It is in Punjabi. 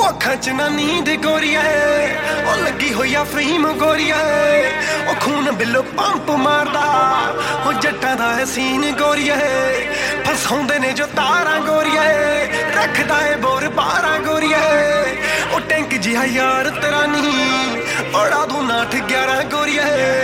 ਅੱਖਾਂ ਚ ਨਾ ਨੀਂਦ ਗੋਰੀਆ ਉਹ ਲੱਗੀ ਹੋਈ ਆ ਫਹੀਮ ਗੋਰੀਆ ਉਹ ਖੂਨ ਬਿੱਲੋ ਪੰਪ ਮਾਰਦਾ ਉਹ ਜੱਟਾਂ ਦਾ ਸੀਨ ਗੋਰੀਆ ਫਸਾਉਂਦੇ ਨੇ ਜੋ ਤਾਰਾਂ ਗੋਰੀਆ ਰੱਖਦਾ ਏ ਬੋਰ 12 ਗੋਰੀਆ ਉਹ ਟੈਂਕ ਜਿਹਾ ਯਾਰ ਤੇਰਾ ਨਹੀਂ ਉਡਾ ਦੂੰ 9 11 ਗੋਰੀਆ